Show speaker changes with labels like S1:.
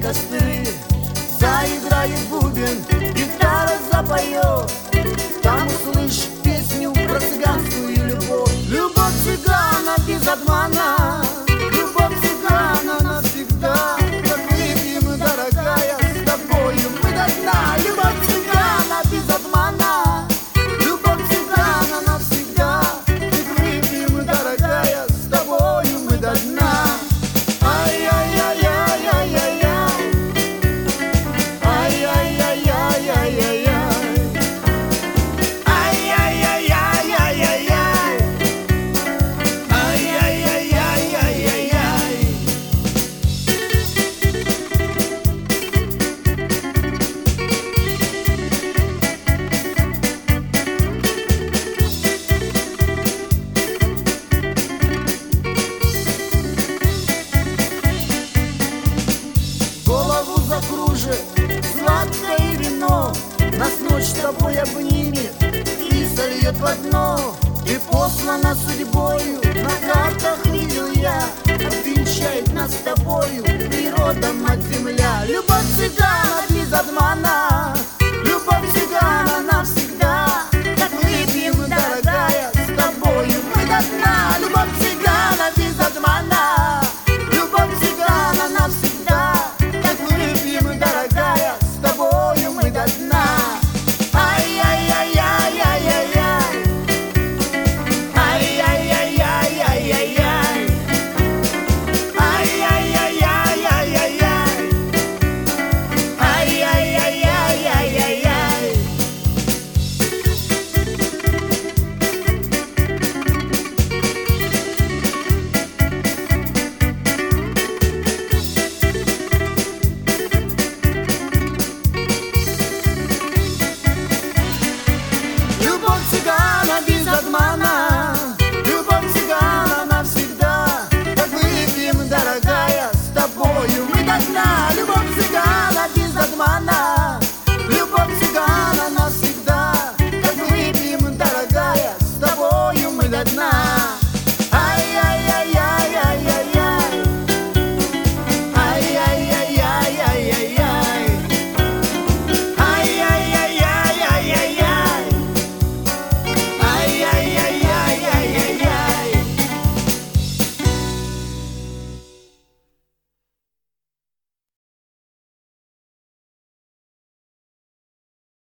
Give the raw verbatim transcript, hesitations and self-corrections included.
S1: костры. Заиграет бубен, гитара запоет, там услышь песню про цыганскую любовь. Любовь цыгана без обмана, любовь цыгана навсегда. Как выпьем, дорогая, с тобою мы до дна. Любовь цыгана без обмана, любовь цыгана навсегда. Как выпьем, дорогая, с тобою мы до дна. Закружит сладкое вино, нас ночь с тобой обнимет и сольет в одно. Ты послана судьбою, на картах видел я, обвенчает нас с тобою природа, мать земля. Любовь цыгана без обмана.